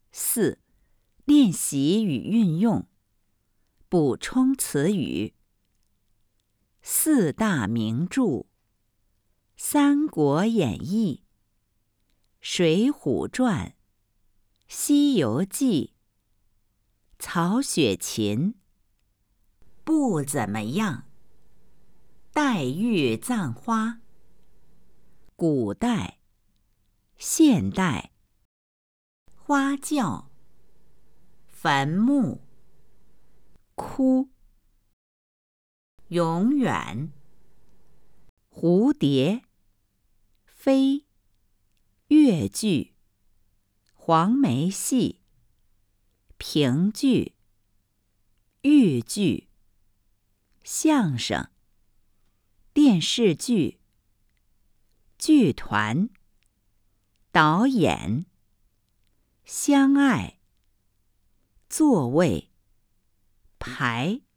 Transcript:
4. 练习与运用，补充词语。四大名著：《三国演义》、《水浒传》、《西游记》、曹雪芹。不怎么样。黛玉葬花。古代、现代。花轿。坟墓。哭。永远。蝴蝶。飞。越剧。黄梅戏。评剧。豫剧。相声。电视剧。剧团。导演。相爱。座位。排。